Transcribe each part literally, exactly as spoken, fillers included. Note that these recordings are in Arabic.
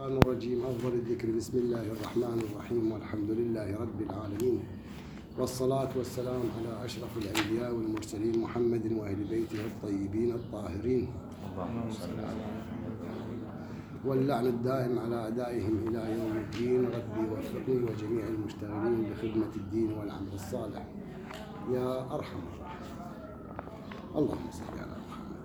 الشيطان الرجيم. أفضل الذكر بسم الله الرحمن الرحيم، والحمد لله رب العالمين، والصلاة والسلام على أشرف الأنبياء والمرسلين محمد وأهل بيته الطيبين الطاهرين، اللهم صل على واللعن الدائم على أعدائهم إلى يوم الدين. ربي وفقني وجميع المشتغلين بخدمة الدين والعمل الصالح يا أرحم الراحمين. اللهم صل على محمد.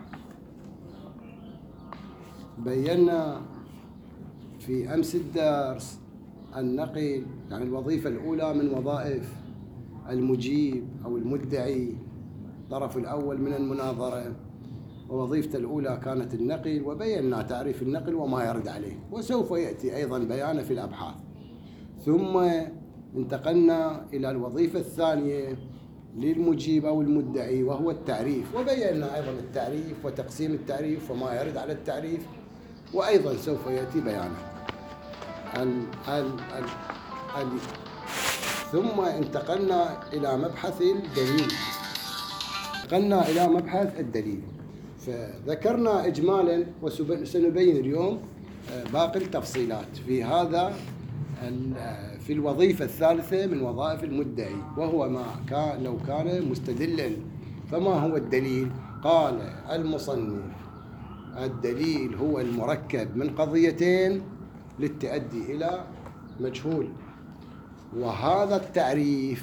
بينا في أمس الدرس النقل، يعني الوظيفة الأولى من وظائف المجيب أو المدعي، الطرف الأول من المناظرة، ووظيفته الأولى كانت النقل، وبينا تعريف النقل وما يرد عليه، وسوف يأتي أيضا بيانه في الأبحاث. ثم انتقلنا إلى الوظيفة الثانية للمجيب أو المدعي، وهو التعريف، وبينا أيضا التعريف وتقسيم التعريف وما يرد على التعريف، وأيضا سوف يأتي بيانه. ال ال ال ال ثم انتقلنا إلى مبحث الدليل، انتقلنا إلى مبحث الدليل، فذكرنا إجمالا وسنبين اليوم باقي التفصيلات في هذا في الوظيفة الثالثة من وظائف المدعي، وهو ما كان لو كان مستدلا. فما هو الدليل؟ قال المصنف: الدليل هو المركب من قضيتين للتؤدي إلى مجهول، وهذا التعريف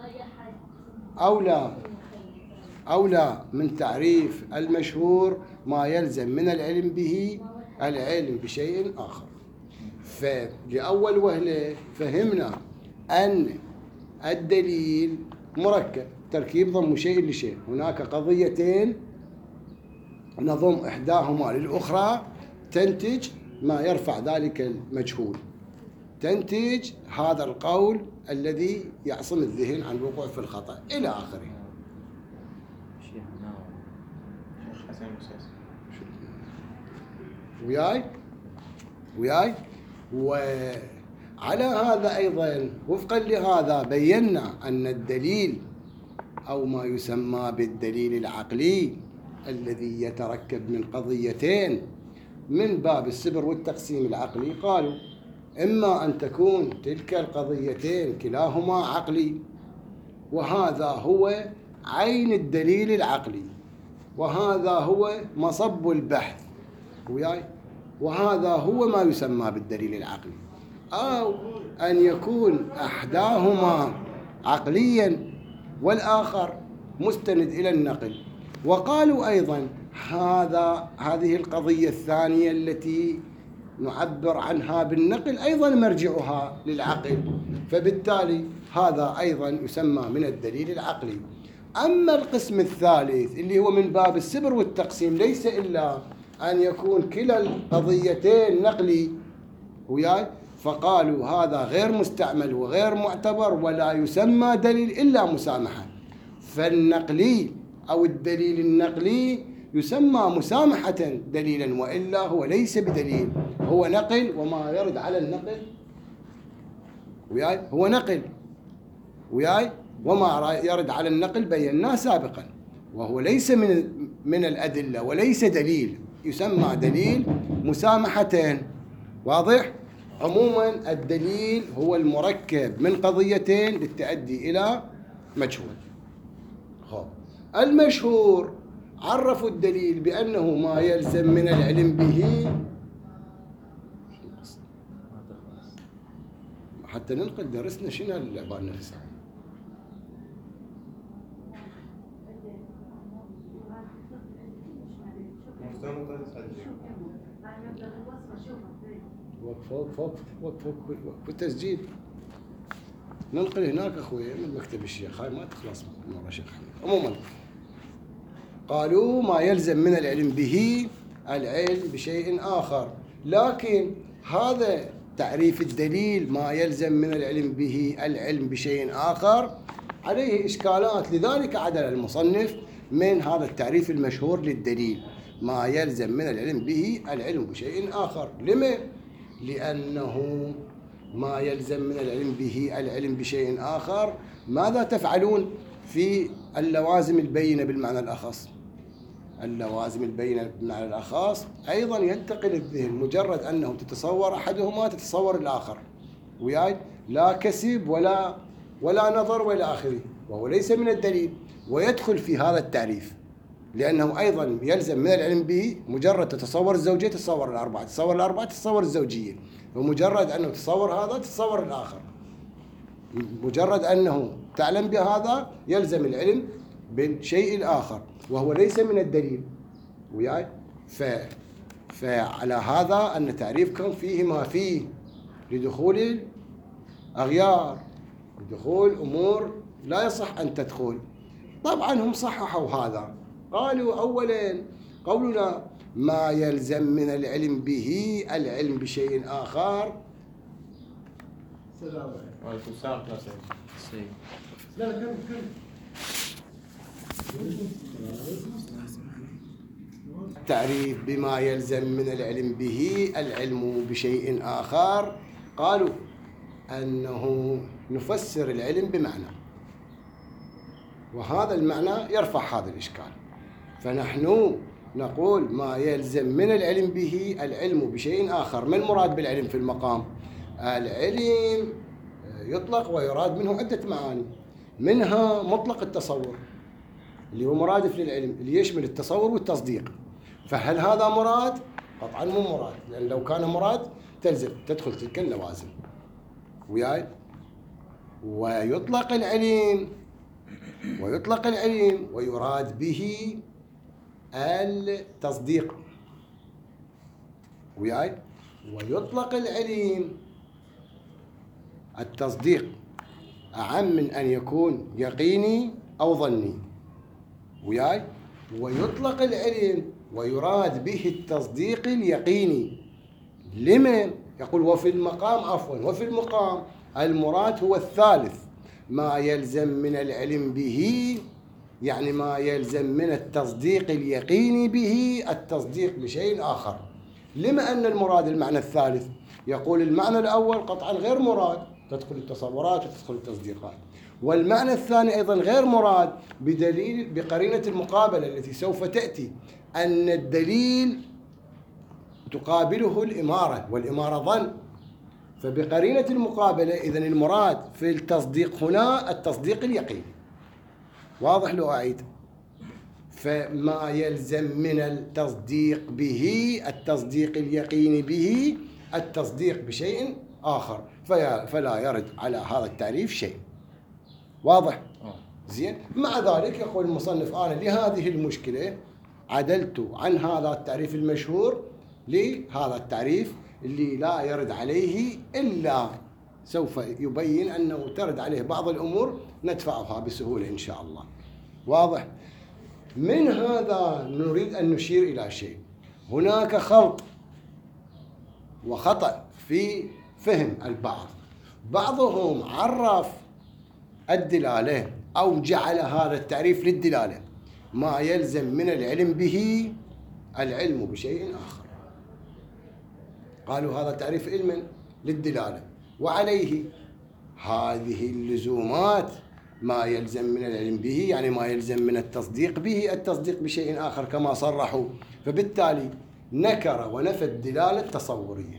أولى أولى من تعريف المشهور ما يلزم من العلم به العلم بشيء آخر. فلأول وهلة فهمنا أن الدليل مركب، تركيب ضم شيء لشيء، هناك قضيتين نضم إحداهما للأخرى تنتج ما يرفع ذلك المجهول، تنتج هذا القول الذي يعصم الذهن عن الوقوع في الخطأ إلى آخره. وياي وياي وعلى هذا أيضا وفقا لهذا بينا أن الدليل أو ما يسمى بالدليل العقلي الذي يتركب من قضيتين من باب السبر والتقسيم العقلي، قالوا إما أن تكون تلك القضيتين كلاهما عقلي، وهذا هو عين الدليل العقلي، وهذا هو مصب البحث، وياي وهذا هو ما يسمى بالدليل العقلي، أو أن يكون أحداهما عقليا والآخر مستند إلى النقل. وقالوا أيضا هذا هذه القضية الثانية التي نعبر عنها بالنقل أيضا مرجعها للعقل، فبالتالي هذا أيضا يسمى من الدليل العقلي. أما القسم الثالث اللي هو من باب السبر والتقسيم ليس إلا أن يكون كلا القضيتين نقلي، وياي فقالوا هذا غير مستعمل وغير معتبر ولا يسمى دليل إلا مسامحة. فالنقلي أو الدليل النقلي يسمى مسامحة دليلا، وإلا هو ليس بدليل، هو نقل، وما يرد على النقل وياي هو نقل، وياي وما يرد على النقل بيناه سابقا، وهو ليس من من الأدلة وليس دليل، يسمى دليل مسامحتين. واضح؟ عموما الدليل هو المركب من قضيتين للتؤدي إلى مجهول. المشهور عرفوا الدليل بأنه ما يلزم من العلم به، حتى ننقل درسنا شنو العبارة نفسها. وقف فوق فوق فوق فوق بالتسجيل، ننقل هناك أخوي من مكتب الشيخ، هاي ما تخلص من ورا شيخ. عموما قالوا ما يلزم من العلم به العلم بشيء آخر، لكن هذا تعريف الدليل ما يلزم من العلم به العلم بشيء آخر عليه إشكالات، لذلك عدل المصنف من هذا التعريف المشهور للدليل ما يلزم من العلم به العلم بشيء آخر. لما؟ لأنه ما يلزم من العلم به العلم بشيء آخر، ماذا تفعلون في اللوازم البينة بالمعنى الأخص؟ اللوازم البينة بالمعنى الأخص أيضا ينتقل الذهن، مجرد أنه تتصور أحدهما تتصور الآخر، وياي لا كسب ولا ولا نظر ولا آخره، وهو ليس من الدليل ويدخل في هذا التعريف، لأنه أيضا يلزم من العلم به مجرد تتصور الزوجية تتصور الأربعة، تتصور الأربعة تتصور الزوجية، ومجرد أنه تتصور هذا تتصور الآخر، مجرد أنه تعلم بهذا يلزم العلم بالشيء الآخر وهو ليس من الدليل، وياي ف فعلى هذا أن تعريفكم فيه ما فيه لدخول الأغيار، لدخول أمور لا يصح أن تدخل. طبعا هم صححوا هذا، قالوا أولا قولنا ما يلزم من العلم به العلم بشيء آخر. السلام عليكم. لا كم كم تعريف بما يلزم من العلم به العلم بشيء آخر، قالوا أنه نفسر العلم بمعنى، وهذا المعنى يرفع هذا الإشكال، فنحن نقول ما يلزم من العلم به العلم بشيء آخر. ما المراد بالعلم في المقام؟ العلم يطلق ويراد منه عدة معاني، منها مطلق التصور اللي هو مرادف للعلم، اللي يشمل التصور والتصديق، فهل هذا مراد؟ قطعا مو مراد، لأن لو كان مراد تلزم تدخل تلك اللوازم، وياي. ويطلق العلم ويطلق العلم ويراد به التصديق، وياي. ويطلق العلم التصديق أعم من أن يكون يقيني أو ظني، وياي. ويطلق العلم ويراد به التصديق اليقيني. لمن؟ يقول وفي المقام عفوا وفي المقام المراد هو الثالث، ما يلزم من العلم به يعني ما يلزم من التصديق اليقيني به التصديق بشيء آخر. لما أن المراد المعنى الثالث؟ يقول المعنى الأول قطعا غير مراد، تدخل التصورات وتدخل التصديقات، والمعنى الثاني أيضا غير مراد بدليل بقرينة المقابلة التي سوف تأتي، أن الدليل تقابله الإمارة والإمارة ظن، فبقرينة المقابلة إذن المراد في التصديق هنا التصديق اليقيني. واضح لو أعيد؟ فما يلزم من التصديق به التصديق اليقيني به التصديق بشيء آخر، فلا يرد على هذا التعريف شيء. واضح؟ زين. مع ذلك يقول المصنف أنا لهذه المشكلة عدلت عن هذا التعريف المشهور لهذا التعريف اللي لا يرد عليه إلا سوف يبين أنه ترد عليه بعض الأمور ندفعها بسهولة إن شاء الله. واضح؟ من هذا نريد أن نشير إلى شيء، هناك خلط وخطأ في فهم البعض، بعضهم عرف الدلالة أو جعل هذا التعريف للدلالة ما يلزم من العلم به العلم بشيء آخر، قالوا هذا تعريف علم للدلالة، وعليه هذه اللزومات ما يلزم من العلم به يعني ما يلزم من التصديق به التصديق بشيء آخر كما صرحوا، فبالتالي نكر ونفى الدلالة التصورية،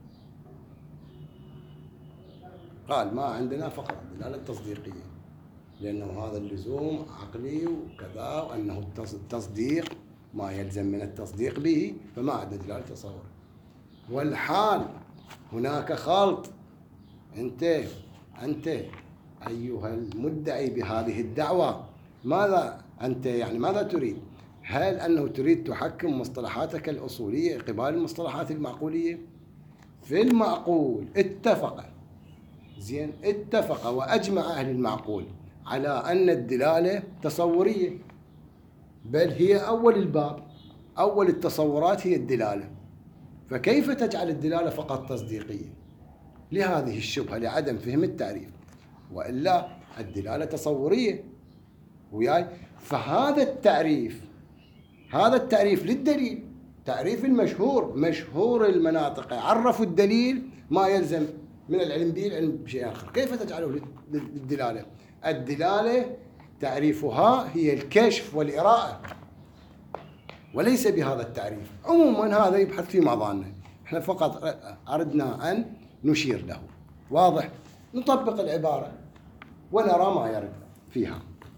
قال ما عندنا فقط الدلالة التصديقية لأنه هذا اللزوم عقلي وكذا، وأنه التصديق ما يلزم من التصديق به فما عندنا دلالة تصور. والحال هناك خلط، أنت أنت أيها المدعي بهذه الدعوة ماذا أنت يعني ماذا تريد؟ هل أنه تريد تحكم مصطلحاتك الأصولية قبال المصطلحات المعقولية؟ في المعقول اتفق زين اتفق وأجمع أهل المعقول على أن الدلالة تصورية، بل هي أول الباب، أول التصورات هي الدلالة، فكيف تجعل الدلالة فقط تصديقية؟ لهذه الشبهة لعدم فهم التعريف، وإلا الدلالة تصورية، وياي. فهذا التعريف هذا التعريف للدليل، تعريف المشهور مشهور المناطق عرفوا الدليل ما يلزم من العلم به العلم بشيء آخر، كيف تجعله للدلالة؟ الدلالة تعريفها هي الكشف والإراءة، وليس بهذا التعريف. عموما هذا يبحث في مضانه، احنا فقط أردنا أن نشير له. واضح؟ نطبق العبارة ونرى ما يرد فيها.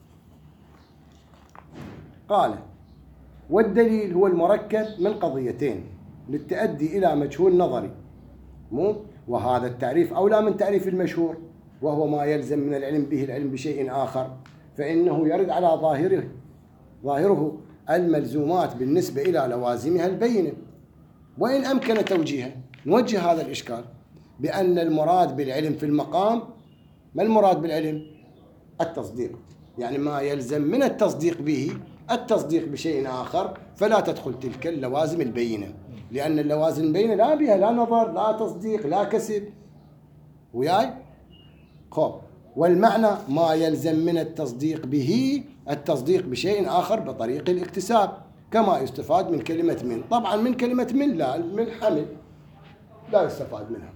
قال: والدليل هو المركب من قضيتين للتأدي إلى مجهول نظري، مو وهذا التعريف أولى من تعريف المشهور، وهو ما يلزم من العلم به العلم بشيء آخر، فإنه يرد على ظاهره ظاهره الملزومات بالنسبة إلى لوازمها البينة. وإن أمكن توجيهه، نوجه هذا الإشكال بأن المراد بالعلم في المقام، ما المراد بالعلم؟ التصديق، يعني ما يلزم من التصديق به التصديق بشيء آخر، فلا تدخل تلك اللوازم البينة، لأن اللوازم البينة لا بها لا نظر لا تصديق لا كسب. وياي؟ خب، والمعنى ما يلزم من التصديق به التصديق بشيء آخر بطريق الاكتساب، كما يستفاد من كلمة من. طبعا من كلمة من لا، من حمل لا يستفاد منها.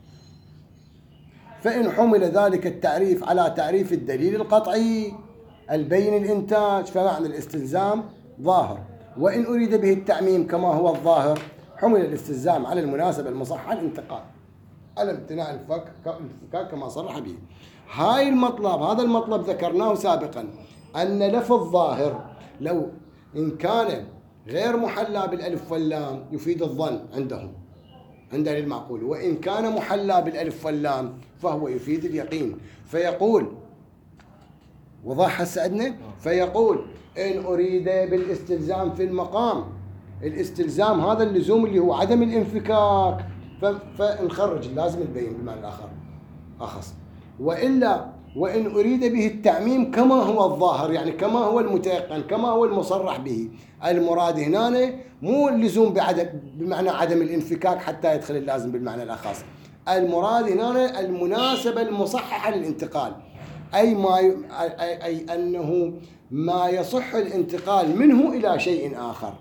فإن حمل ذلك التعريف على تعريف الدليل القطعي البين الإنتاج فمعنى الاستلزام ظاهر، وإن أريد به التعميم كما هو الظاهر حمل الاستلزام على المناسبة المصحة الانتقال على امتناع الانفكاك كما صرح به. هاي المطلب، هذا المطلب ذكرناه سابقا، أن لفظ ظاهر لو إن كان غير محلى بالألف واللام يفيد الظن عندهم عند المعقول، وإن كان محلى بالألف واللام فهو يفيد اليقين. فيقول وضح سعدنا، فيقول إن أريد بالاستلزام في المقام، الاستلزام هذا اللزوم اللي هو عدم الانفكاك، فنخرج اللازم البين بالمعنى الآخر أخص. وإلا وإن أريد به التعميم كما هو الظاهر، يعني كما هو المتيقن كما هو المصرح به، المراد هنا مو اللزوم بعدم بمعنى عدم الانفكاك حتى يدخل اللازم بالمعنى الأخص، المراد هنا المناسبة المصححة للانتقال، أي ما ي... أي... أي أنه ما يصح الانتقال منه إلى شيء آخر.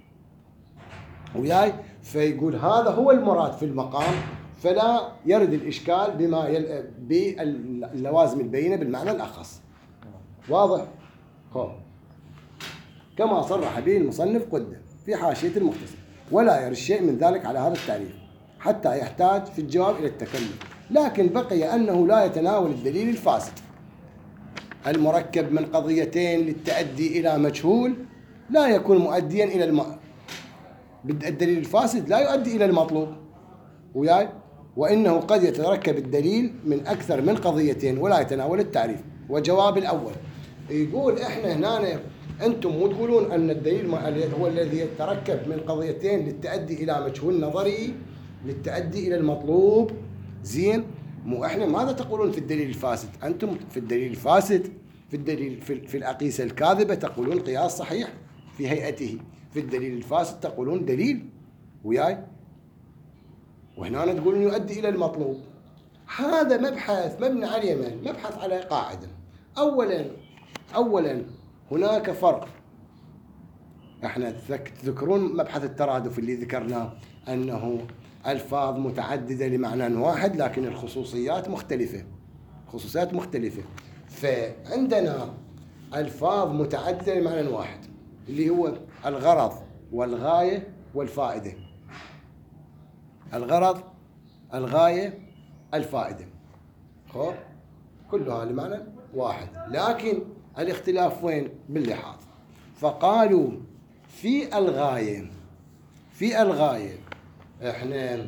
وياي؟ فيقول هذا هو المراد في المقام، فلا يرد الإشكال بما يل... باللوازم البينة بالمعنى الأخص. واضح؟ خب. كما صرح به المصنف قدم في حاشية المختصر، ولا يرد شيء من ذلك على هذا التعريف حتى يحتاج في الجواب إلى التكلم، لكن بقي أنه لا يتناول الدليل الفاسد المركب من قضيتين للتأدي إلى مجهول لا يكون مؤديا إلى الم... الدليل الفاسد لا يؤدي إلى المطلوب. وياي؟ وإنه قد يتركب الدليل من أكثر من قضيتين ولا يتناول التعريف. وجواب الأول يقول إحنا هنا أنتم مو تقولون أن الدليل هو الذي يتركب من قضيتين للتأدي إلى مجهول نظري للتأدي إلى المطلوب، زين؟ مو إحنا ماذا تقولون في الدليل الفاسد؟ أنتم في الدليل الفاسد في الدليل في, في الأقيسة الكاذبة تقولون قياس صحيح في هيئته، في الدليل الفاسد تقولون دليل. وياي؟ وهنا تقولون يؤدي إلى المطلوب. هذا مبحث مبني على اليمن، مبحث على قاعدة. أولا أولا هناك فرق، احنا تذكرون مبحث الترادف اللي ذكرناه أنه ألفاظ متعددة لمعنى واحد لكن الخصوصيات مختلفة، خصوصيات مختلفة. فعندنا ألفاظ متعددة لمعنى واحد اللي هو الغرض والغاية والفائدة، الغرض الغاية الفائدة، خب كلها لمعنى واحد، لكن الاختلاف وين؟ باللحاظ. فقالوا في الغاية في الغاية احنا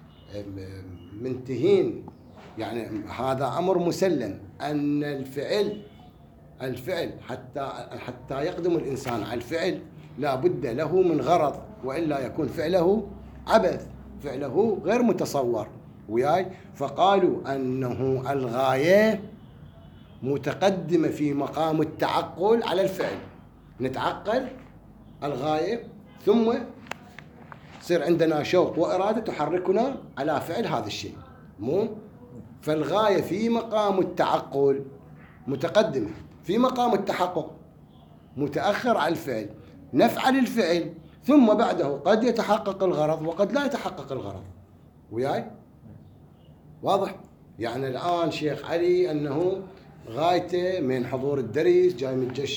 منتهين، يعني هذا أمر مسلم أن الفعل الفعل حتى حتى يقدم الإنسان على الفعل لا بد له من غرض، وإلا يكون فعله عبث، فعله غير متصور. وياي؟ فقالوا أنه الغاية متقدمة في مقام التعقل على الفعل، نتعقل الغاية ثم يصير عندنا شوق وإرادة تحركنا على فعل هذا الشيء، مو؟ فالغاية في مقام التعقل متقدمة، في مقام التحقق متأخر على الفعل، نفعل الفعل ثم بعده قد يتحقق الغرض وقد لا يتحقق الغرض. وياي؟ واضح؟ يعني الآن شيخ علي أنه غايته من حضور الدرس جاي متجشم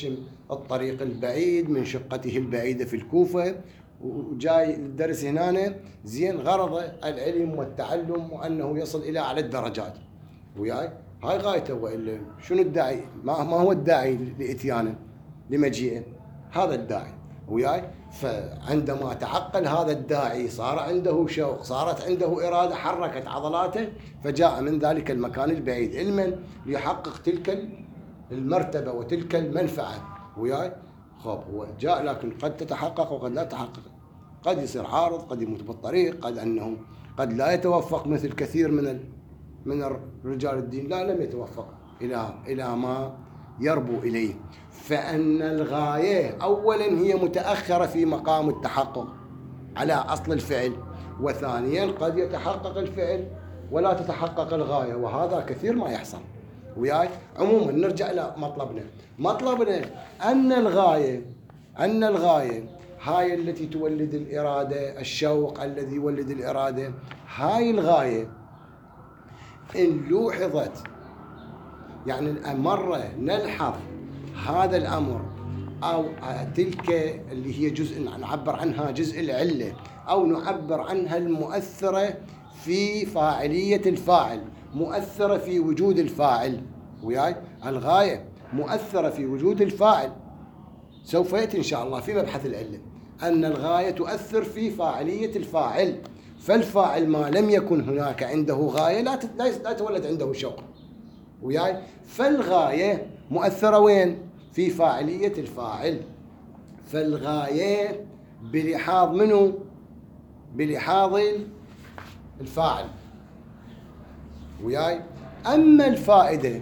الطريق البعيد من شقته البعيدة في الكوفة وجاي الدرس هنا، زين، غرضه العلم والتعلم وأنه يصل إلى أعلى الدرجات وياي، هاي غايته. وإلا شنو الداعي؟ ما ما هو الداعي لإتيانه لمجيئه؟ هذا الداعي وياي. فعندما تعقل هذا الداعي صار عنده شوق، صارت عنده إرادة، حركت عضلاته، فجاء من ذلك المكان البعيد علما ليحقق تلك المرتبة وتلك المنفعة وياي. خب هو جاء، لكن قد تتحقق وقد لا تتحقق، قد يصير عارض، قد يموت بالطريق، قد أنه قد لا يتوفق مثل كثير من من رجال الدين، لا لم يتوفق إلى إلى ما يربو إليه. فأن الغاية أولا هي متأخرة في مقام التحقق على أصل الفعل، وثانيا قد يتحقق الفعل ولا تتحقق الغاية، وهذا كثير ما يحصل وياي. عموما نرجع إلى مطلبنا. مطلبنا أن الغاية أن الغاية هاي التي تولد الإرادة، الشوق الذي يولد الإرادة، هاي الغاية إن لوحظت، يعني مرة نلحظ هذا الأمر أو تلك اللي هي جزء نعبر عنها جزء العلة، أو نعبر عنها المؤثرة في فاعلية الفاعل، مؤثرة في وجود الفاعل وياي. الغاية مؤثرة في وجود الفاعل، سوف يأتي إن شاء الله في مبحث العلة أن الغاية تؤثر في فاعلية الفاعل. فالفاعل ما لم يكن هناك عنده غاية لا لا يتولد عنده شوق وياي. فالغاية مؤثرة وين؟ في فاعلية الفاعل. فالغاية بلحاظ منه؟ بلحاظ الفاعل وياي. أما الفائدة،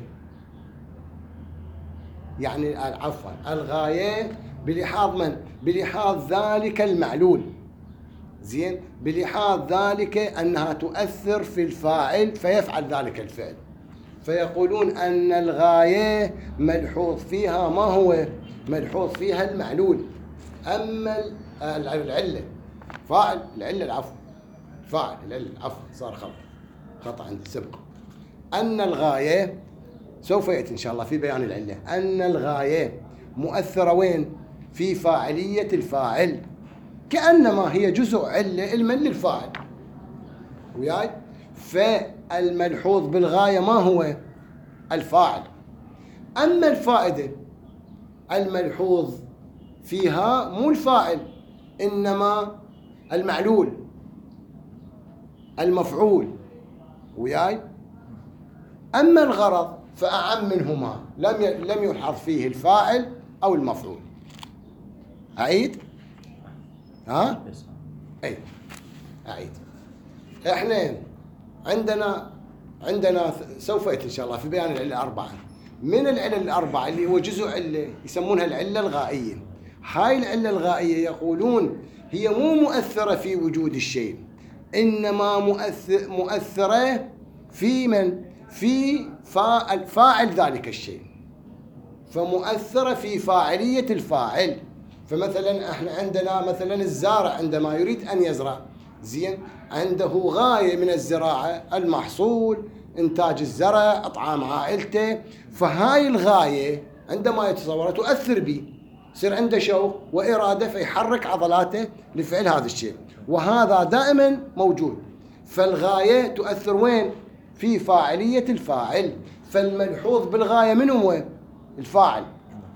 يعني عفوا الغاية بلحاظ من؟ بلحاظ ذلك المعلول، زين، بلحاظ ذلك أنها تؤثر في الفاعل فيفعل ذلك الفعل. فيقولون أن الغاية ملحوظ فيها ما هو؟ ملحوظ فيها المعلول. أما العلة فاعل، العلة العفو فاعل، العلة العفو صار خطأ خطأ عندي سبق. أن الغاية سوف يأتي إن شاء الله في بيان العلة. أن الغاية مؤثرة وين؟ في فاعلية الفاعل، كأنما هي جزء علة علما للفاعل وياي. فالملحوظ بالغاية ما هو؟ الفاعل. أما الفائدة الملحوظ فيها مو الفاعل، إنما المعلول المفعول وياي. أما الغرض فأعم منهما، لم لم يلحظ فيه الفاعل أو المفعول. أعيد؟ ها؟ أي أعيد. إحنا عندنا عندنا سوف يأتي إن شاء الله في بيان العلة الأربعة. من العلل الأربعة اللي هو جزء علة يسمونها العلة الغائية. هاي العلة الغائية يقولون هي مو مؤثرة في وجود الشيء، إنما مؤثر مؤثرة في من؟ في فاعل ذلك الشيء، فمؤثرة في فاعلية الفاعل. فمثلا احنا عندنا مثلا الزارع عندما يريد أن يزرع، زين، عنده غاية من الزراعة، المحصول، إنتاج الزرع، إطعام عائلته. فهاي الغاية عندما يتصورها تؤثر به، يصير عنده شوق وإرادة فيحرك عضلاته لفعل هذا الشيء، وهذا دائما موجود. فالغاية تؤثر وين؟ في فاعلية الفاعل. فالملحوظ بالغاية من هو؟ الفاعل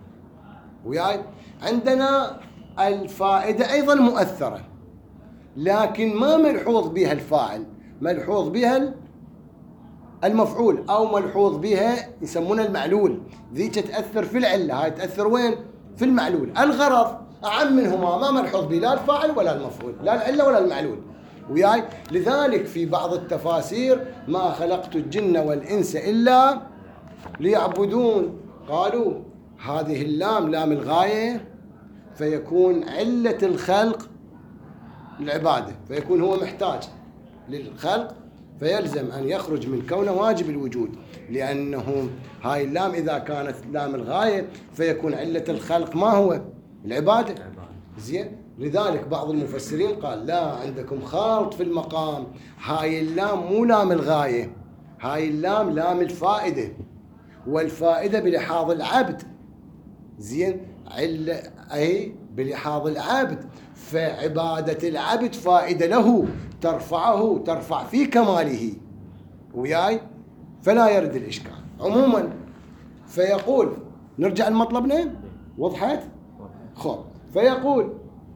وياي. عندنا الفائدة أيضا مؤثرة، لكن ما ملحوظ بها الفاعل، ملحوظ بها المفعول، أو ملحوظ بها يسمونها المعلول. ذيك تأثر في العلة، هاي تأثر وين؟ في المعلول. الغرض أعم منهما، ما ملحوظ به لا الفاعل ولا المفعول، لا العلة ولا المعلول وياي. لذلك في بعض التفاسير ما خلقت الجن والإنس إلا ليعبدون، قالوا هذه اللام لام الغاية، فيكون علة الخلق العبادة، فيكون هو محتاج للخلق، فيلزم أن يخرج من كونه واجب الوجود، لأنه هاي اللام إذا كانت لام الغاية فيكون علة الخلق ما هو؟ العبادة، زين. لذلك بعض المفسرين قال لا، عندكم خالط في المقام، هاي اللام مو لام الغاية، هاي اللام لام الفائدة، والفائدة بلحاظ العبد، زين. علة أي بلحاظ العبد، فعبادة العبد فائدة له ترفعه ترفع في كماله وياي، فلا يرد الإشكال عموما. فيقول نرجع لمطلبنا، وضحت؟ خب فيقول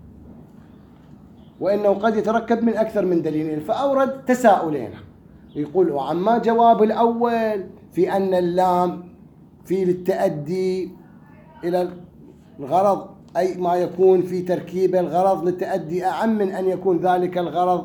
وإنه قد يتركب من أكثر من دليل، فأورد تساؤلين. يقول وعما جواب الأول في أن اللام في للتأدي إلى الغرض، أي ما يكون في تركيب الغرض للتأدي أعم من أن يكون ذلك الغرض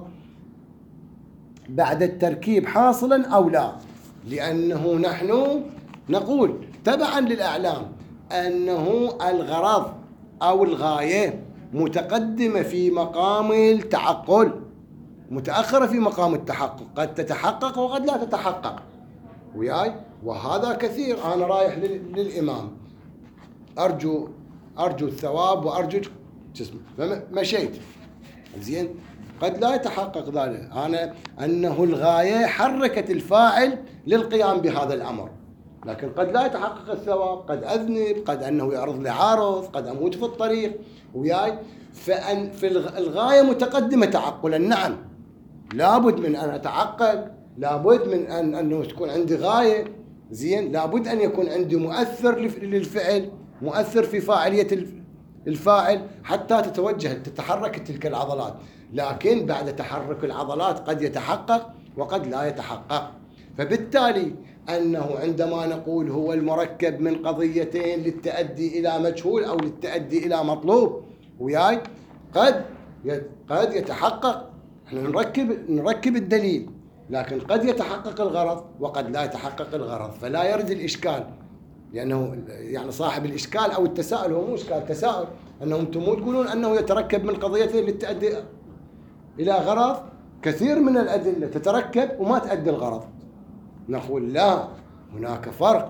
بعد التركيب حاصلا أو لا، لأنه نحن نقول تبعا للأعلام أنه الغرض أو الغاية متقدمة في مقام التعقل، متأخرة في مقام التحقق، قد تتحقق وقد لا تتحقق وياي، وهذا كثير. أنا رايح للإمام أرجو أرجو الثواب وأرجو جسمه، فمشيت زين، قد لا يتحقق ذلك، أنا أنه الغاية حركت الفاعل للقيام بهذا الأمر، لكن قد لا يتحقق الثواب، قد أذنب، قد أنه يعرض لي عارض، قد أموت في الطريق وياي. فأن في الغاية متقدمة تعقلا، نعم لابد من أن أتعقل، لابد من أن أنه تكون عندي غاية زين، لابد أن يكون عندي مؤثر للفعل، مؤثر في فاعلية الفاعل حتى تتوجه تتحرك تلك العضلات، لكن بعد تحرك العضلات قد يتحقق وقد لا يتحقق. فبالتالي أنه عندما نقول هو المركب من قضيتين للتأدي إلى مجهول أو للتأدي إلى مطلوب وياي، قد قد يتحقق، احنا نركب نركب الدليل، لكن قد يتحقق الغرض وقد لا يتحقق الغرض، فلا يرد الإشكال، لأنه يعني صاحب الإشكال أو التساؤل هو مو إشكال، تساؤل أنهم أنتم مو تقولون أنه يتركب من قضيتين للتأدي إلى غرض، كثير من الأدلة تتركب وما تؤدي الغرض. نقول لا، هناك فرق،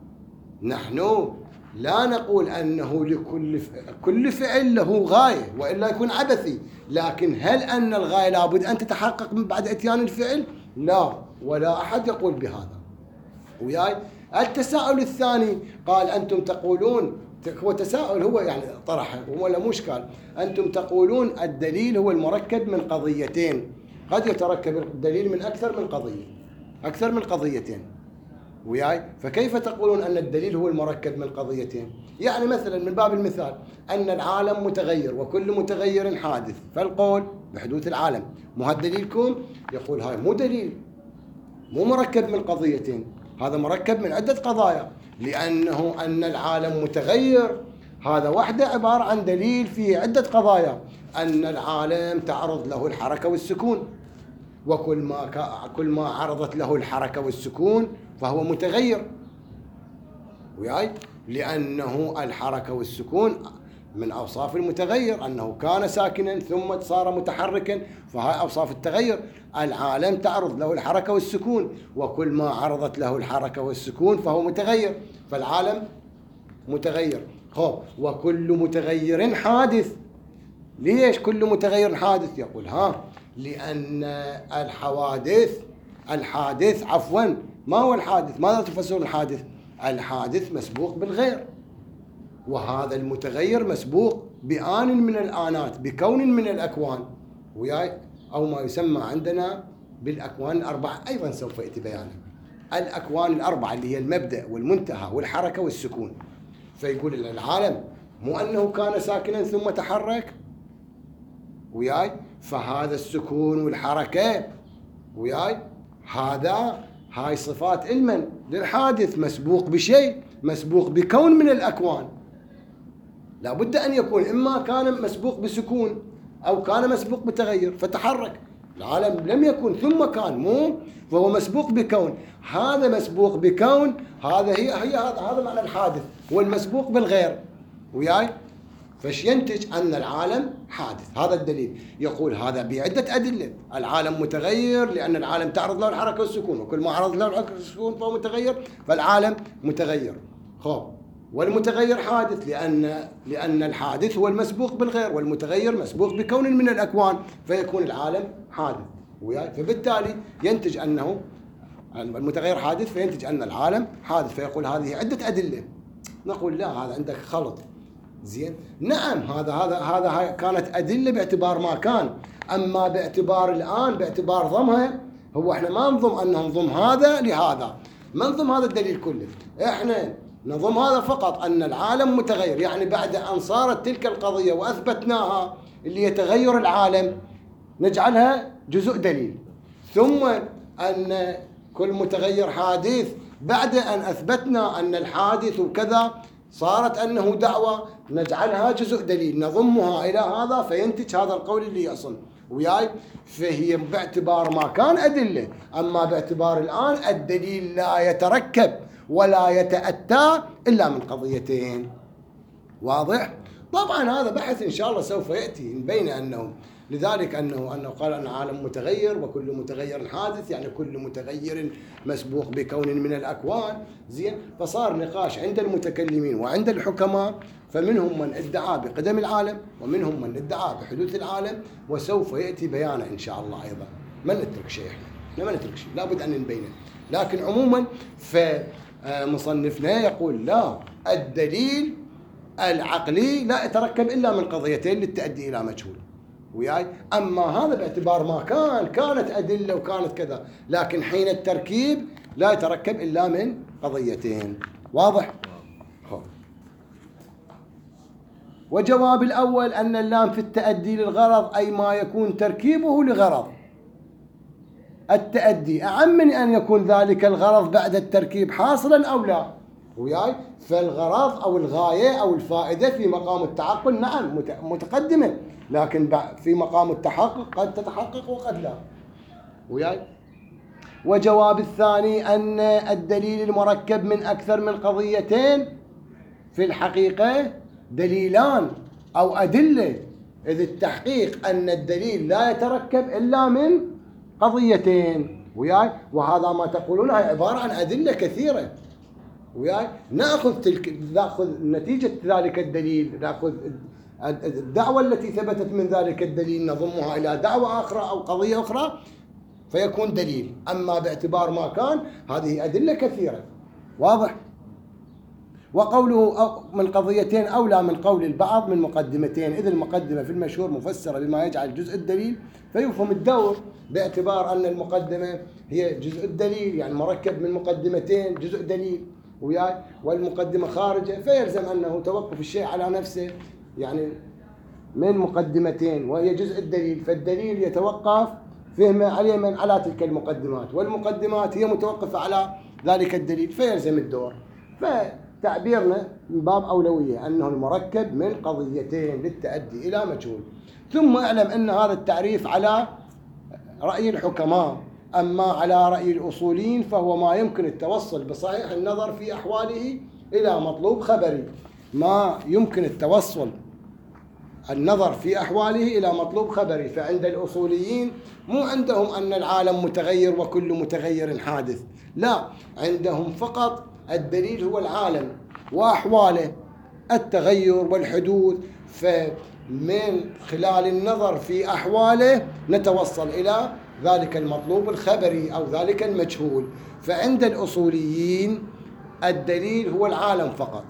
نحن لا نقول أنه لكل كل فعل له غاية وإلا يكون عبثي، لكن هل أن الغاية لابد أن تتحقق من بعد إتيان الفعل؟ لا، ولا أحد يقول بهذا وياي. التساؤل الثاني قال أنتم تقولون، هو تساؤل هو يعني طرحه ولا مشكل، أنتم تقولون الدليل هو المركب من قضيتين، قد يتركب الدليل من أكثر من قضية، أكثر من قضيتين وياي، فكيف تقولون أن الدليل هو المركب من قضيتين؟ يعني مثلا من باب المثال أن العالم متغير وكل متغير حادث، فالقول بحدوث العالم، مو هذا دليلكم؟ يقول هاي مو دليل، مو مركب من قضيتين، هذا مركب من عدة قضايا، لأنه أن العالم متغير هذا وحده عبارة عن دليل فيه عدة قضايا، أن العالم تعرض له الحركة والسكون، وكل ما كل ما عرضت له الحركة والسكون فهو متغير وياي، لأنه الحركة والسكون من أوصاف المتغير، أنه كان ساكنا ثم صار متحركا، فهاي أوصاف التغير. العالم تعرض له الحركة والسكون، وكل ما عرضت له الحركة والسكون فهو متغير، فالعالم متغير. خب وكل متغير حادث، ليش كل متغير حادث؟ يقول ها لأن الحوادث الحادث عفوا ما هو الحادث؟ ماذا تفسرون الحادث؟ الحادث مسبوق بالغير، وهذا المتغير مسبوق بآن من الآنات، بكون من الأكوان وياي، أو ما يسمى عندنا بالأكوان الأربعة، أيضا سوف يأتي بيانه الأكوان الأربعة اللي هي المبدأ والمنتهى والحركة والسكون. فيقول العالم مو أنه كان ساكنا ثم تحرك وياي، فهذا السكون والحركة وياي هذا هاي صفات علما للحادث، مسبوق بشيء، مسبوق بكون من الأكوان، لابد أن يكون إما كان مسبوق بسكون أو كان مسبوق بتغير فتحرك. العالم لم يكن ثم كان، مو فهو مسبوق بكون، هذا مسبوق بكون، هذا هي هي هذا هذا معنى الحادث، هو المسبوق بالغير وياي، فش ينتج أن العالم حادث. هذا الدليل، يقول هذا بعدة أدلة، العالم متغير لأن العالم تعرض له الحركة والسكون، وكل ما عرض له الحركة والسكون فهو متغير، فالعالم متغير. خب والمتغير حادث لأن لأن الحادث هو المسبوق بالغير، والمتغير مسبوق بكون من الأكوان، فيكون العالم حادث وياي، فبالتالي ينتج أنه المتغير حادث، فينتج أن العالم حادث، فيقول هذه عدة أدلة. نقول لا، هذا عندك خلط، زين، نعم هذا هذا هذا كانت أدلة باعتبار ما كان، أما باعتبار الآن باعتبار ضمها، هو احنا ما نضم أن نضم هذا لهذا، ما نضم هذا الدليل كله، احنا نضم هذا فقط أن العالم متغير، يعني بعد أن صارت تلك القضية وأثبتناها اللي يتغير العالم نجعلها جزء دليل، ثم أن كل متغير حادث بعد أن أثبتنا أن الحادث وكذا صارت أنه دعوة نجعلها جزء دليل نضمها إلى هذا فينتج هذا القول اللي يصل وياي. فهي باعتبار ما كان أدلة، أما باعتبار الآن الدليل لا يتركب ولا يتأتى إلا من قضيتين. واضح؟ طبعا هذا بحث إن شاء الله سوف يأتي نبين أنه لذلك أنه أنه قال أن عالم متغير وكل متغير حادث، يعني كل متغير مسبوق بكون من الأكوان. زين، فصار نقاش عند المتكلمين وعند الحكماء، فمنهم من ادعى بقدم العالم ومنهم من ادعى بحدوث العالم، وسوف يأتي بيانه إن شاء الله أيضا. ما نترك شيء، احنا ما نترك شيء، لابد أن نبينه. لكن عموما فمصنفنا يقول لا، الدليل العقلي لا يتركب إلا من قضيتين للتأدي إلى مجهول وياي. أما هذا باعتبار ما كان كانت أدلة وكانت كذا، لكن حين التركيب لا يتركب إلا من قضيتين. واضح؟ خب. وجواب الأول أن اللام في التأدي للغرض، أي ما يكون تركيبه لغرض التأدي أعم من أن يكون ذلك الغرض بعد التركيب حاصلا أو لا وياي. فالغرض أو الغاية أو الفائدة في مقام التعقل نعم متقدمة، لكن في مقام التحقق قد تتحقق وقد لا وياي. وجواب الثاني أن الدليل المركب من أكثر من قضيتين في الحقيقة دليلان أو أدلة، إذ التحقيق أن الدليل لا يتركب إلا من قضيتين وياي. وهذا ما تقولونه عبارة عن أدلة كثيرة وياي. نأخذ تلك نأخذ نتيجة ذلك الدليل، نأخذ الدعوة التي ثبتت من ذلك الدليل نضمها إلى دعوة أخرى أو قضية أخرى فيكون دليل. أما باعتبار ما كان هذه أدلة كثيرة. واضح؟ وقوله من قضيتين أولى من قول البعض من مقدمتين، إذ المقدمة في المشهور مفسرة بما يجعل جزء الدليل، فيفهم الدور باعتبار أن المقدمة هي جزء الدليل، يعني مركب من مقدمتين جزء دليل وياي، والمقدمة خارجة، فيلزم أنه توقف الشيء على نفسه يعني من مقدمتين وهي جزء الدليل، فالدليل يتوقف فهمه عليه من على تلك المقدمات، والمقدمات هي متوقفة على ذلك الدليل فيلزم الدور. فتعبيرنا من باب أولوية أنه المركب من قضيتين للتأدي إلى مجهول. ثم اعلم أن هذا التعريف على رأي الحكماء، أما على رأي الأصوليين فهو ما يمكن التوصل بصحيح النظر في أحواله إلى مطلوب خبري، ما يمكن التوصل النظر في أحواله إلى مطلوب خبري. فعند الأصوليين مو عندهم أن العالم متغير وكل متغير حادث، لا، عندهم فقط الدليل هو العالم وأحواله التغير والحدوث، فمن خلال النظر في أحواله نتوصل إلى ذلك المطلوب الخبري أو ذلك المجهول. فعند الأصوليين الدليل هو العالم فقط،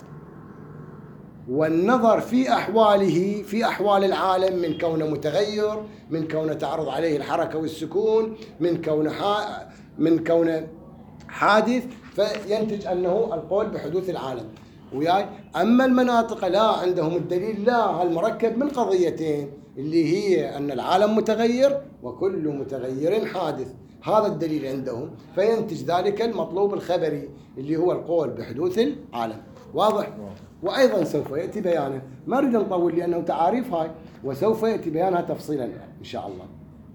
والنظر في أحواله في أحوال العالم من كونه متغير، من كونه تعرض عليه الحركة والسكون، من كونه من كونه حادث، فينتج أنه القول بحدوث العالم وياي. أما المناطق لا، عندهم الدليل لا، المركب من قضيتين اللي هي أن العالم متغير وكل متغير حادث، هذا الدليل عندهم، فينتج ذلك المطلوب الخبري اللي هو القول بحدوث العالم. واضح؟ وأيضا سوف يأتي بيانه، ما أريد نطول لأنه تعاريف هاي، وسوف يأتي بيانها تفصيلا إن شاء الله.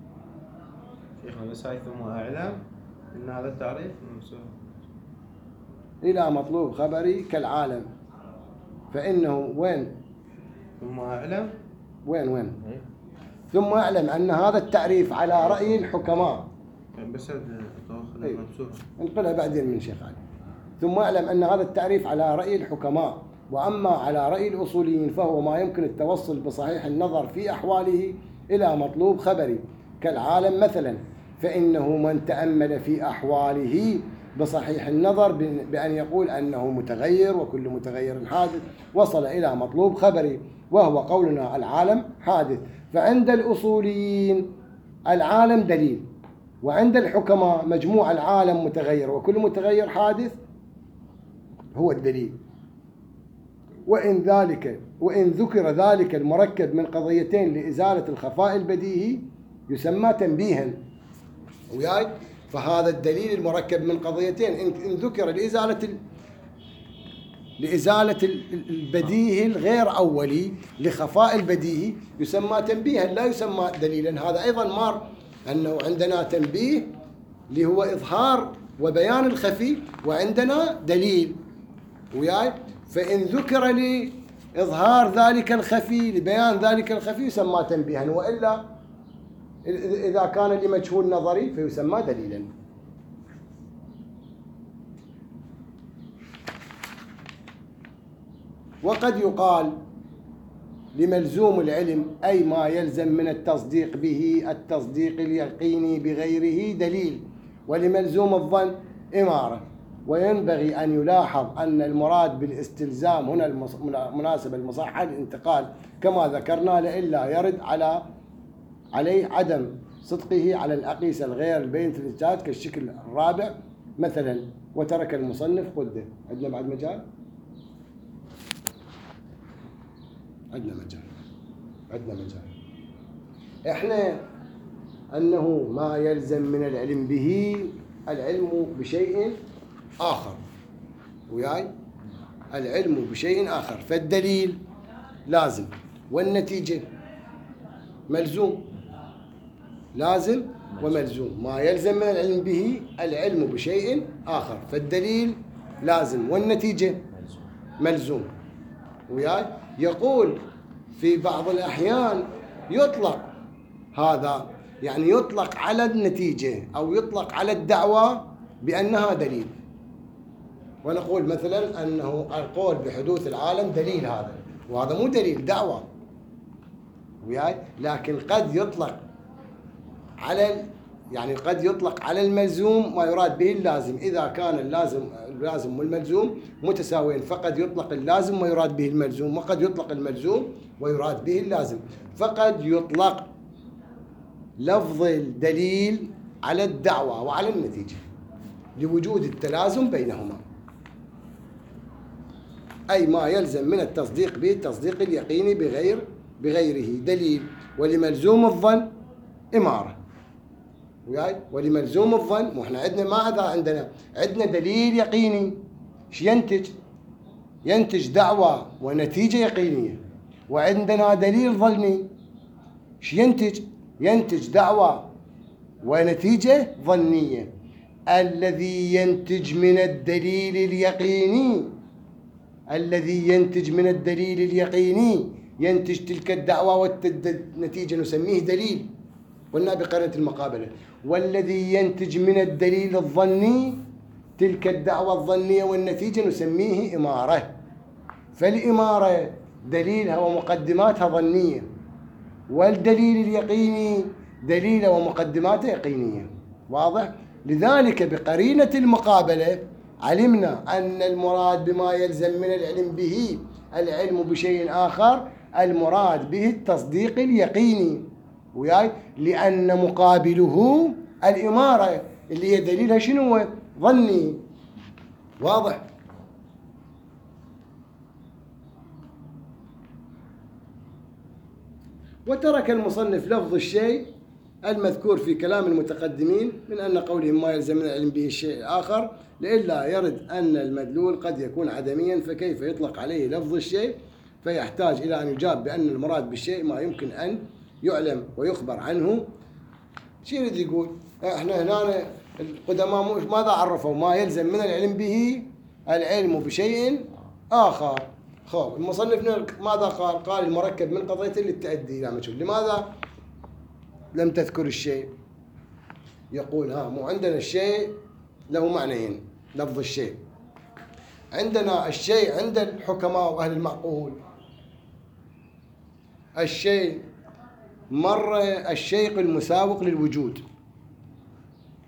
شيخنا بس هاي ثم أعلم أن هذا التعريف إلى مطلوب خبري كالعالم، فإنه وين؟ ثم أعلم وين وين؟ إيه؟ ثم أعلم أن هذا التعريف على رأي الحكماء. بس إيه؟ انقلها بعدين من شيخ علي. ثم أعلم أن هذا التعريف على رأي الحكماء، وأما على رأي الأصوليين فهو ما يمكن التوصل بصحيح النظر في أحواله إلى مطلوب خبري كالعالم مثلا، فإنه من تأمل في أحواله بصحيح النظر بأن يقول أنه متغير وكل متغير حادث وصل إلى مطلوب خبري، وهو قولنا العالم حادث. فعند الأصوليين العالم دليل، وعند الحكماء مجموع العالم متغير وكل متغير حادث هو الدليل. وإن ذلك وإن ذكر ذلك المركب من قضيتين لإزالة الخفاء البديهي يسمى تنبيها. وياي؟ فهذا الدليل المركب من قضيتين إن ذكر لإزالة ال... لإزالة البديهي الغير أولي لخفاء البديهي يسمى تنبيها لا يسمى دليلا. هذا أيضا مر أنه عندنا تنبيه اللي هو إظهار وبيان الخفي، وعندنا دليل. وياي؟ فإن ذكر لإظهار ذلك الخفي لبيان ذلك الخفي يسمى تنبيها، وإلا إذا كان لمجهول نظري فيسمى دليلا. وقد يقال لملزوم العلم أي ما يلزم من التصديق به التصديق اليقيني بغيره دليل، ولملزوم الظن إمارة. وينبغي أن يلاحظ أن المراد بالاستلزام هنا المناسبة المصحة للانتقال كما ذكرنا، لئلا يرد على عليه عدم صدقه على الأقيسة الغير البينة الإثبات كالشكل الرابع مثلا. وترك المصنف قده. عندنا بعد مجال؟ عندنا مجال عندنا مجال إحنا أنه ما يلزم من العلم به العلم بشيء آخر. وياي؟ العلم بشيء آخر، فالدليل لازم والنتيجة ملزوم. لازم وملزوم. ما يلزم من العلم به العلم بشيء آخر، فالدليل لازم والنتيجة ملزوم. وياي؟ يقول في بعض الأحيان يطلق هذا، يعني يطلق على النتيجة أو يطلق على الدعوة بأنها دليل، ونقول مثلا أنه القول بحدوث العالم دليل، هذا وهذا مو دليل، دعوة. وياي؟ لكن قد يطلق على يعني قد يطلق على الملزوم ما يراد به اللازم إذا كان اللازم اللازم والملزوم متساويين، فقد يطلق اللازم ويراد به الملزوم، وقد يطلق الملزوم ويراد به اللازم. فقد يطلق لفظ الدليل على الدعوة وعلى النتيجة لوجود التلازم بينهما، أي ما يلزم من التصديق به التصديق اليقيني بغير بغيره دليل، ولملزوم الظن إمارة. وياي؟ ولملزوم الظن، مو احنا عندنا ماذا عندنا؟ عندنا دليل يقيني، ايش ينتج؟ ينتج دعوة ونتيجة يقينية. وعندنا دليل ظني، ايش ينتج؟ ينتج دعوة ونتيجة ظنية. الذي ينتج من الدليل اليقيني الذي ينتج من الدليل اليقيني ينتج تلك الدعوة والنتيجة نسميه دليل، قلنا بقرينة المقابلة. والذي ينتج من الدليل الظني تلك الدعوة الظنية والنتيجة نسميه إمارة. فالإمارة دليلها ومقدماتها ظنية، والدليل اليقيني دليله ومقدماته يقينية. واضح؟ لذلك بقرينة المقابلة علمنا أن المراد بما يلزم من العلم به العلم بشيء آخر، المراد به التصديق اليقيني. وياي؟ لأن مقابله الإمارة اللي هي دليلها شنو؟ ظني. واضح؟ وترك المصنف لفظ الشيء المذكور في كلام المتقدمين من أن قولهم ما يلزم من العلم به الشيء الآخر، لئلا يرد أن المدلول قد يكون عدميا، فكيف يطلق عليه لفظ الشيء؟ فيحتاج إلى أن يجاب بأن المراد بالشيء ما يمكن أن يعلم ويخبر عنه. شو يريد يقول؟ احنا هنا القدماء ماذا عرفوا؟ ما يلزم من العلم به العلم بشيء آخر. خب المصنف ماذا قال؟ قال المركب من قضية للتأدي إلى مجهول. لماذا لم تذكر الشيء؟ يقول ها مو عندنا الشيء له معنيين، لفظ الشيء. عندنا الشيء عند الحكماء وأهل المعقول الشيء مرة الشيء المساوق للوجود،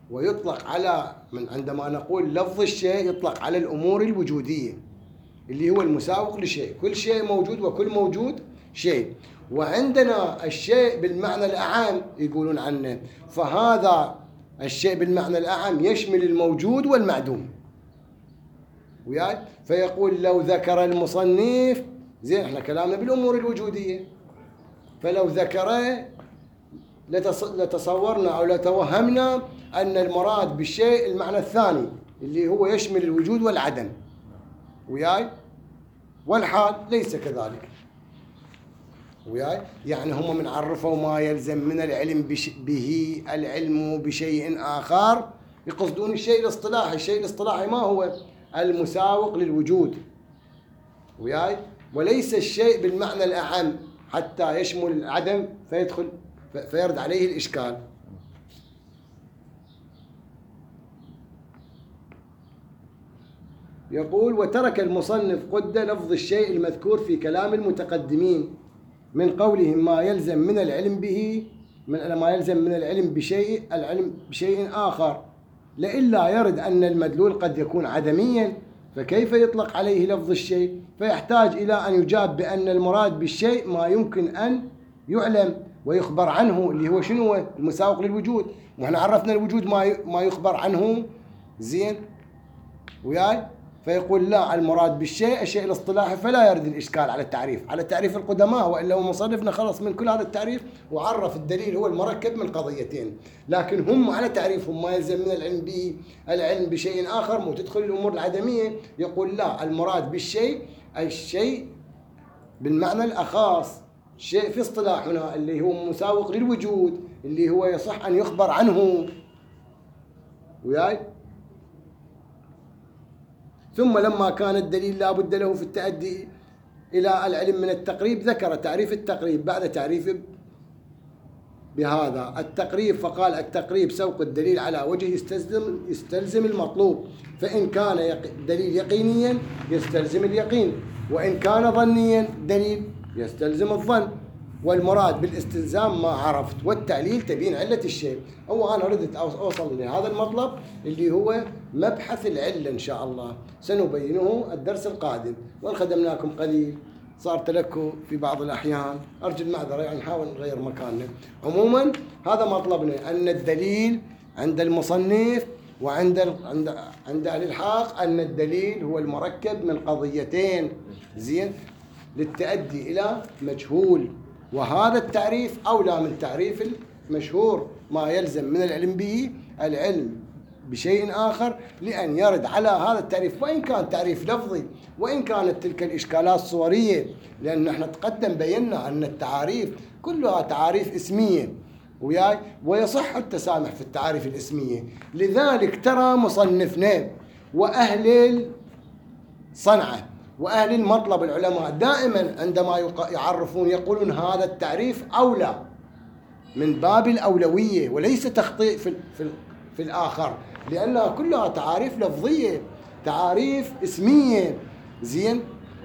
ويطلق على من عندما نقول لفظ الشيء يطلق على الأمور الوجودية اللي هو المساوق لشيء، كل شيء موجود وكل موجود شيء. وعندنا الشيء بالمعنى الأعم يقولون عنه، فهذا الشيء بالمعنى الأعم يشمل الموجود والمعدوم. وياي؟ فيقول لو ذكر المصنف، زين احنا كلامنا بالأمور الوجودية، فلو ذكره لتصورنا أو لتوهمنا أن المراد بالشيء المعنى الثاني اللي هو يشمل الوجود والعدم. وياي؟ والحال ليس كذلك. وياي؟ يعني هم من عرفوا ما يلزم من العلم به العلم بشيء آخر، يقصدون الشيء الاصطلاحي. الشيء الاصطلاحي ما هو؟ المساوق للوجود. وياي؟ وليس الشيء بالمعنى الأعم حتى يشمل العدم فيدخل فيرد عليه الإشكال. يقول وترك المصنف قد لفظ الشيء المذكور في كلام المتقدمين من قولهم ما يلزم من العلم به من ما يلزم من العلم بشيء العلم بشيء آخر، لئلا يرد أن المدلول قد يكون عدميا فكيف يطلق عليه لفظ الشيء، فيحتاج إلى أن يجاب بأن المراد بالشيء ما يمكن أن يعلم ويخبر عنه، اللي هو شنو؟ المساوق للوجود. وإحنا عرفنا الوجود ما ما يخبر عنه. زين وياي؟ فيقول لا، المراد بالشيء الشيء الاصطلاحي، فلا يرد الإشكال على التعريف على تعريف القدماء، وإلا هو مصنفنا خلص من كل هذا التعريف وعرف الدليل هو المركب من قضيتين. لكن هم على تعريفهم ما يلزم من العلم به العلم بشيء آخر مو تدخل الأمور العدمية. يقول لا، المراد بالشيء الشيء بالمعنى الأخص، شيء في اصطلاحنا اللي هو مساوق للوجود، اللي هو يصح أن يخبر عنه. وياي؟ ثم لما كان الدليل لا بد له في التأدي إلى العلم من التقريب ذكر تعريف التقريب بعد تعريف بهذا التقريب، فقال التقريب سوق الدليل على وجه يستلزم يستلزم المطلوب، فإن كان يق... دليل يقينيا يستلزم اليقين، وإن كان ظنيا دليل يستلزم الظن، والمراد بالاستلزام ما عرفت، والتعليل تبين علة الشيء. هو أنا ردت أوصل لهذا المطلب اللي هو مبحث العلة، إن شاء الله سنبينه الدرس القادم. وإن خدمناكم قليل صار تلكؤ في بعض الأحيان، أرجو المعذرة، يعني نحاول نغير مكاننا. عموما هذا مطلبنا، أن الدليل عند المصنف وعند عند عند أهل الحق أن الدليل هو المركب من قضيتين، زين، للتأدي إلى مجهول. وهذا التعريف أولى من تعريف المشهور ما يلزم من العلم به العلم بشيء آخر، لأن يرد على هذا التعريف، وإن كان تعريف لفظي، وإن كانت تلك الإشكالات صورية، لأن احنا تقدم بينا أن التعاريف كلها تعاريف اسمية. وياي؟ ويصح التسامح في التعاريف الاسمية. لذلك ترى مصنفنا وأهل الصنعة وأهل المطلب العلماء دائما عندما يعرفون يقولون هذا التعريف أولى، من باب الأولوية وليس تخطيء في في في الآخر، لأنها كلها تعاريف لفظية، تعاريف اسمية، زين،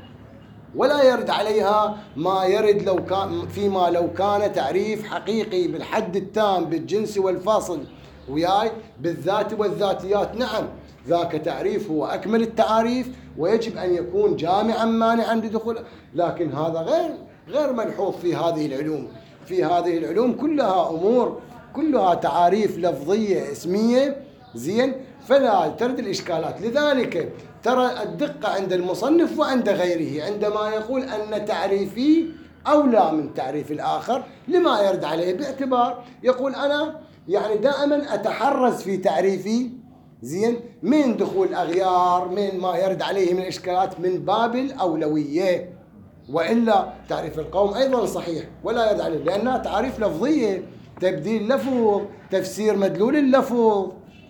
ولا يرد عليها ما يرد لو كان فيما لو كان تعريف حقيقي بالحد التام بالجنس والفاصل. وياي؟ بالذات والذاتيات، نعم ذاك تعريف هو أكمل التعاريف ويجب أن يكون جامعا مانعا لدخول، لكن هذا غير غير ملحوظ في هذه العلوم. في هذه العلوم كلها أمور كلها تعاريف لفظية اسمية، زين، فلا ترد الإشكالات. لذلك ترى الدقة عند المصنف وعند غيره عندما يقول أن تعريفي أولى من تعريف الآخر، لما يرد عليه؟ باعتبار يقول أنا يعني دائما أتحرز في تعريفي، زين، من دخول أغيار، من ما يرد عليه من الإشكالات، من باب الأولوية. وإلا تعريف القوم أيضا صحيح ولا يرد عليه، لأنها تعريف لفظية، تبديل لفظ، تفسير مدلول اللفظ،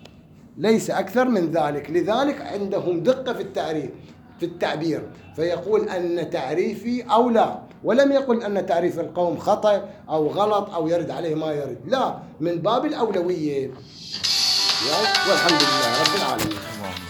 ليس أكثر من ذلك. لذلك عندهم دقة في التعريف في التعبير، فيقول أن تعريفي أولى، ولم يقل أن تعريف القوم خطأ أو غلط أو يرد عليه ما يرد، لا، من باب الأولوية. والحمد لله رب العالمين.